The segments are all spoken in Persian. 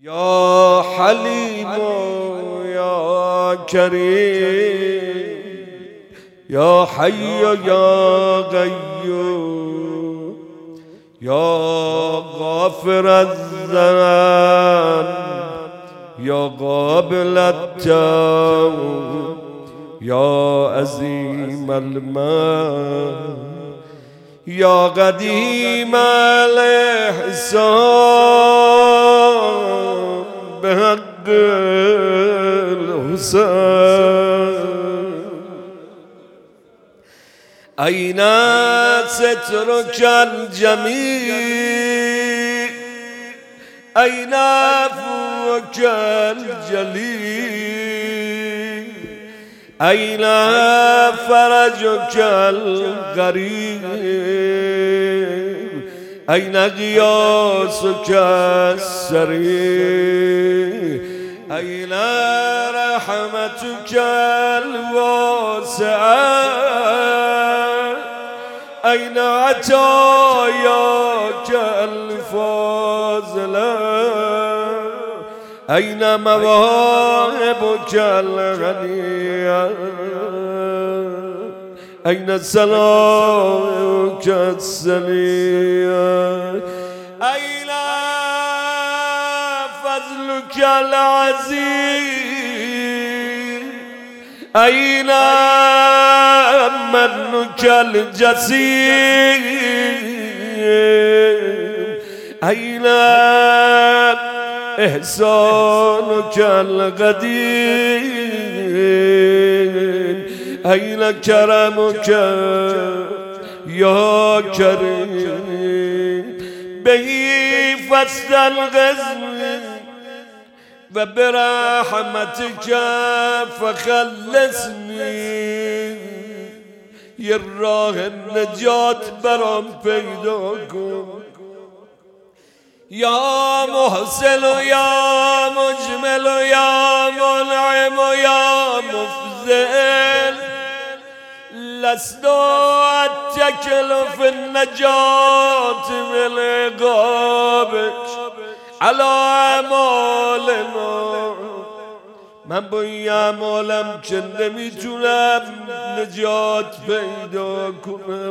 یا حلیم یا کریم یا حی یا قیوم یا غافر الذنب یا قابل التوب یا عظیم المن یا قدیم الاحسان بحق الحسین این سترک الجمیل این عفوک الجلیل این فرجک القریب این غیاثک السریع این رحمتک الواسعه این عطایاک الفاضله این مواهبک الغنیه این سلامک السلیه این فضلک العظیم این منک الجسیم این احسانک القدیم این کرمک یا کریم بهی فصل الغزل و برحمتک فخلصنی یه راه نجات برام پیدا کن یا محسن و یا مجمل و یا منعم و یا مفضل لست اتکل فی النجات من عقابک علی اعمالنا من با این اعمالم که نمیتونم نجات پیدا کنم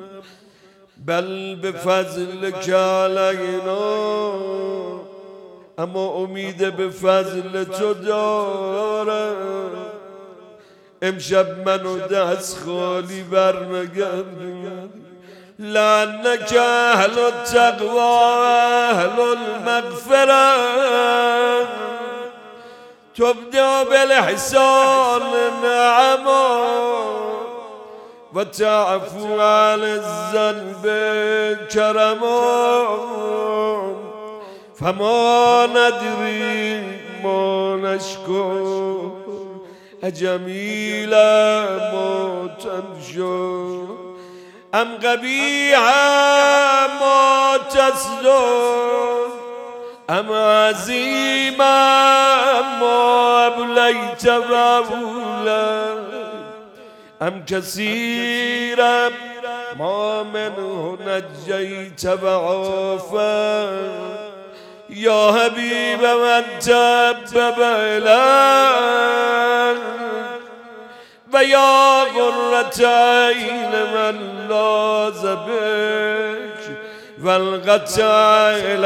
بل به فضل که علینا اما امید به فضل تو دارم امشب منو دست خالی برنگردون لعنک اهل التقوی اهل المغفره تبدأ بالاحسان نعما و تعفو عن الذنب کرما فما ندری ما نشکر اجمیلا ما تنشر ام قبیحا ما تصدر ام عظیما ما ابلیت وابولا ام کثیرا ما منه نجیت وعافا یا حبیب من تبب الیک و یا قرة عین من لاذ بک و القطع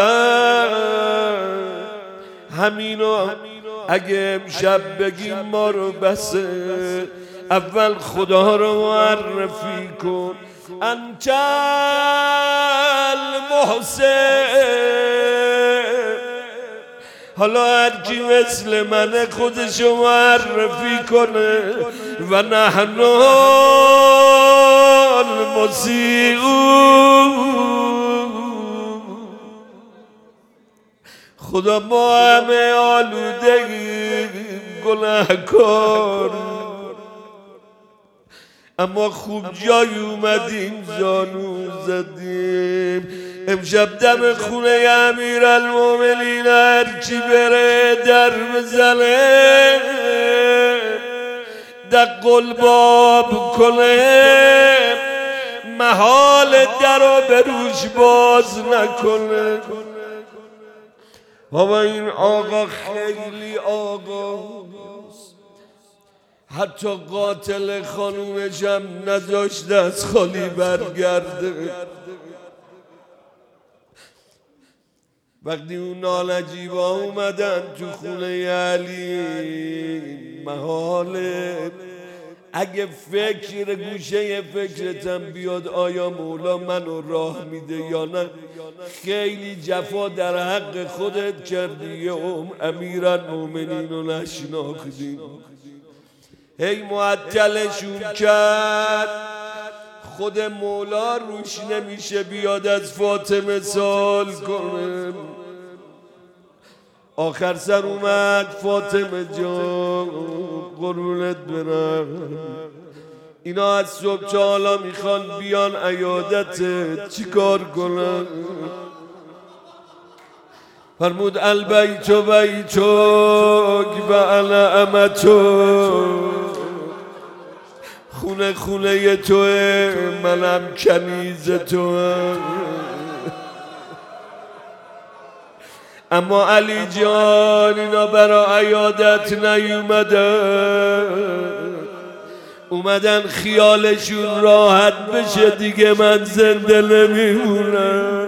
الیک همینو اگه امشب بگیم ما رو بسه اول خدا رو معرفی کن انت المحسن حالا هرکی مثل من خودشو معرفی کنه و نحن المسیئون خدا ما همه آلودگی گناهکار اما خوب جای اومدیم زانو زدیم امشب دم خونه امیرالمومنین هرچی بره در بزنه دق الباب کنه محال در رو به روش باز نکنه بابا این آقا خیلی آقاست، حتی قاتل خانومشم نذاشت از خالی برگرده. وقتی اون نالجیبا اومدن تو خونه علی، محاله اگه فکر گوشه فکرتم بیاد آیا مولا منو راه میده یا نه، خیلی جفا در حق خودت کردی امیرالمومنین رو نشناختی. هی معطلشون کرد، خود مولا روش نمیشه بیاد از فاطمه سوال کنه. آخر سر اومد فاطمه جان قربونت برم، اینا از صبح تا حالا میخوان بیان عیادتت، چیکار کنن؟ فرمود البیت بیتک و انا امتک، خونه خونه توه منم کنیز توه. اما علی جان اینا برای عیادت نیومدن، اومدن خیالشون راحت بشه دیگه من زنده نمیمونم.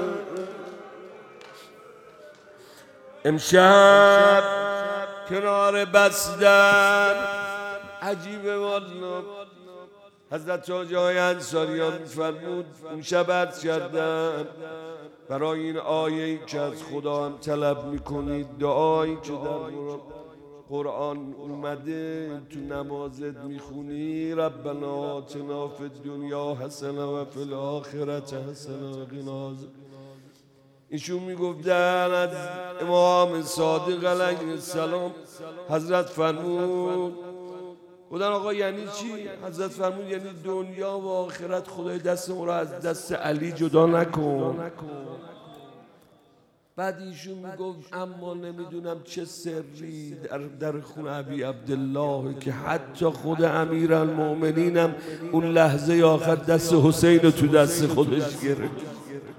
امشب کنار بستن عجیبه والله، حضرت آقای انصاریان فرمود اون شب عرض کردم برای این آیه‌ای که از خدا هم طلب میکنید، دعایی که در قرآن اومده تو نمازت میخونی، ربنا آتنا فی الدنیا حسنه و فی الاخرة حسنه و قنا عذاب. ایشون میگفتن از امام صادق علیه السلام، حضرت فرمود بودن آقا یعنی چی؟ حضرت فرمود یعنی دنیا و آخرت خدای دست ما رو از دست علی جدا نکن. بعد ایشون میگفت اما نمیدونم چه سری در خون ابی عبدالله که حتی خود امیرالمومنینم اون لحظه آخر دست حسین رو تو دست خودش گرفت.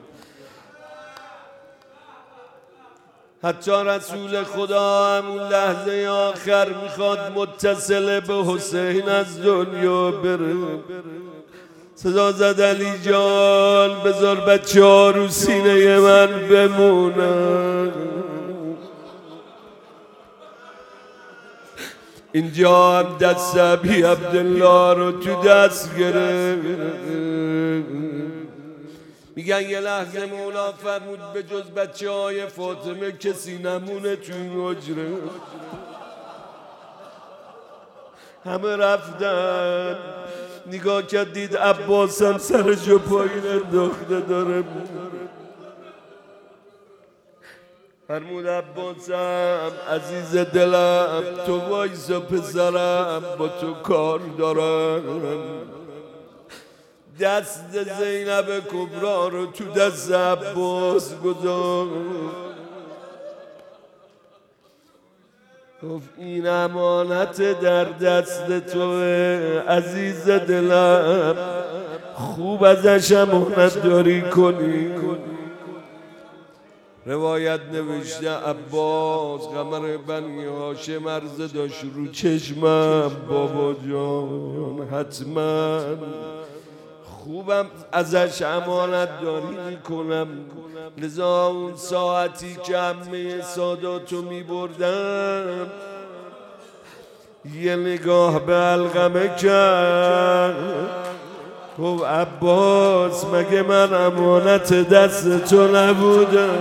حتی رسول خدا هم اون لحظه آخر میخواد متصل به حسین از دنیا بره. صدا زد علی جان بذار بچه ها رو سینه من بمونن. اینجا هم دست ابی عبدالله رو تو دست گرفت. میگن یه لحظه مولا فرمود به جز بچه های فاطمه کسی نمونه تو این حجره. همه رفتن، نگاه کرد دید عباس هم سرشو پایین انداخته داره. فرمود عباسم عزیز دلم تو وایسا پسرم با تو کار دارم. دست زینب کبرا رو تو دست عباس گذاشت، گفت این امانت در دست توه عزیز دلم، خوب ازش امانت داری کنی. روایت نوشته عباس قمر بنی هاشم عرضه داشت رو چشمم بابا جان حتما خوبم ازش امانت داری میکنم. لذا اون ساعتی که همه ساداتو میبردم یه نگاه به علقمه کرد، گفت عباس مگه من امانت دست تو نبودم؟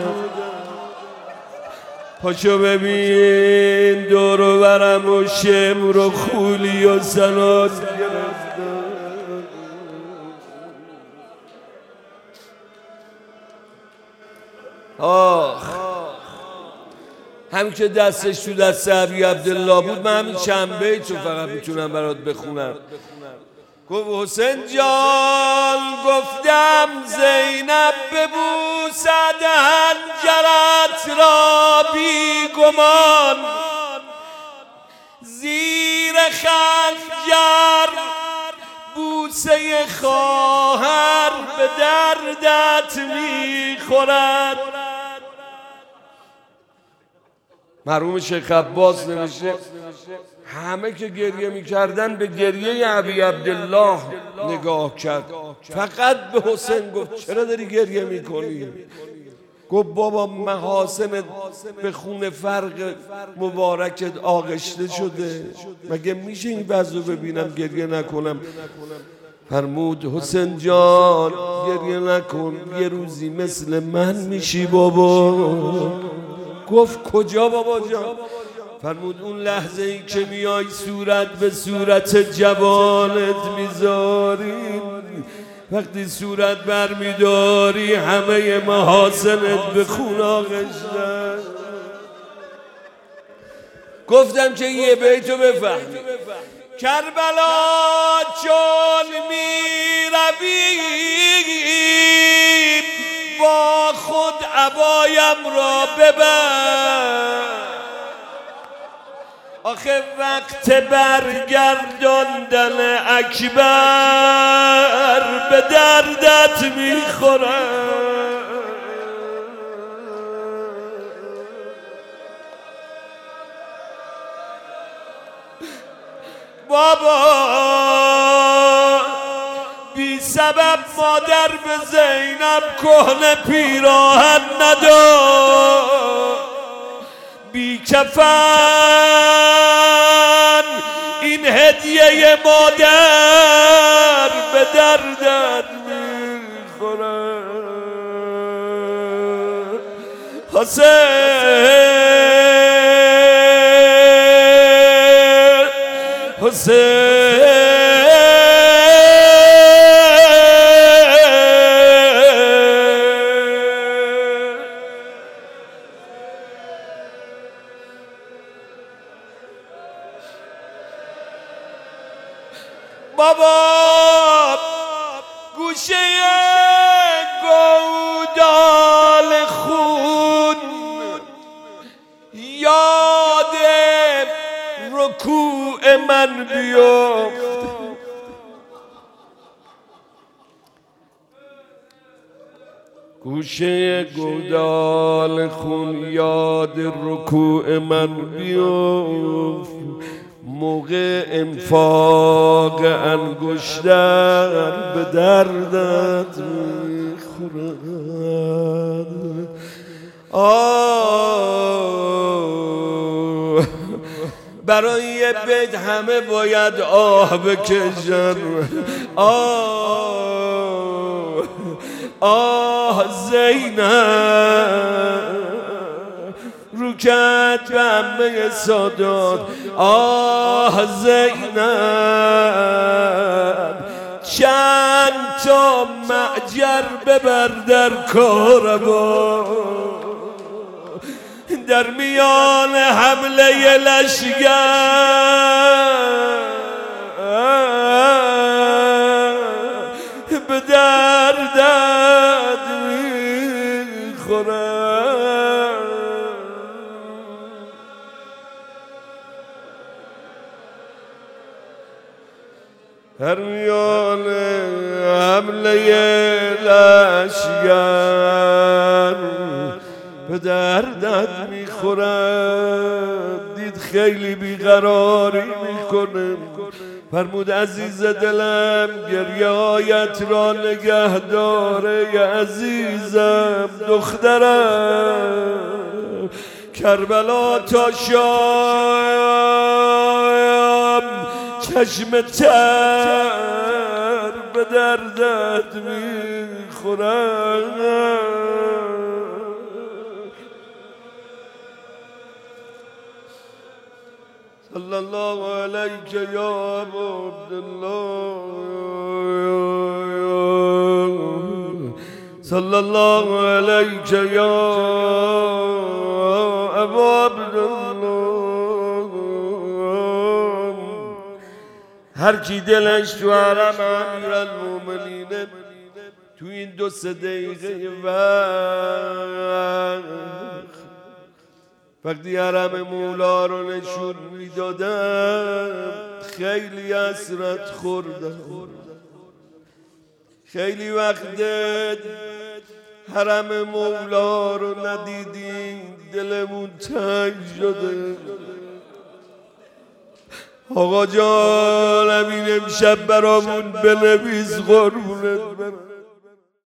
پاشو ببین دور و برم و شمر و خولی و سنات گرفتم. آخ هم که دستش تو دست ابی عبدالله بود، من همین چند بیت رو فقط میتونم برات بخونم. گفت حسین جان گفتم زینب ببوسد حنجرت را بی گمان، زیر خنجر بوسه خواهر به دردت میخورد. مرحوم شیخ عباس نوشته همه که گریه میکردن به گریه ابی عبدالله نگاه کرد، فقط به حسین گفت چرا داری گریه میکنی؟ گفت بابا محاسن به خون فرق مبارکت آغشته شده، مگه میشه این وضع ببینم گریه نکنم؟ فرمود حسین جان گریه نکن، یه روزی مثل من میشی بابا. گفت کجا بابا جان؟ فرمود اون لحظه ای که میای صورت به صورت جوانت میذاری، وقتی صورت بر میداری همه محاسنت به خون آغشتن. گفتم که یه بیتو بفهمی، کربلا چون میروی با خود عبایم را ببر، آخه وقت برگرداندن اکبر به دردت میخورم. بابا بی سبب مادر به زینب کهنه پیراهن نداد، بی کفن این هدیه مادر به دردت میخوره. حسین بابا گوشه گودال خون یاد رکوع من بیفت، گوشه گودال خون یاد رکوع من بیفت، موقع انفاق انگشتر به دردت میخورد. برای یه بیت همه باید آه بکشن. زینب روکت به همه سادات، زینب چند تا معجر ببر در کاربا، در میان حمله لشگر به دردت میخورم. در میان حمله لشگر به دردت میخورد. دید خیلی بیقراری میکنه، فرمود عزیز دلم گریه هایت را نگه داره عزیزم دخترم، کربلا تا شام چشم تر به دردت میخورم. صلی الله علیک یا ابا عبدالله، صلی الله علیک یا ابا عبدالله. هر کی دلش تو حرم امیرالمومنینه تو این 2-3 دقیقه وقتی حرم مولا رو نشون میدادم خیلی حسرت خوردم. خیلی وقت حرم مولا رو ندیدیم دلمون تنگ شده. آقا جان همین امشب برامون بنویس قربونت برم.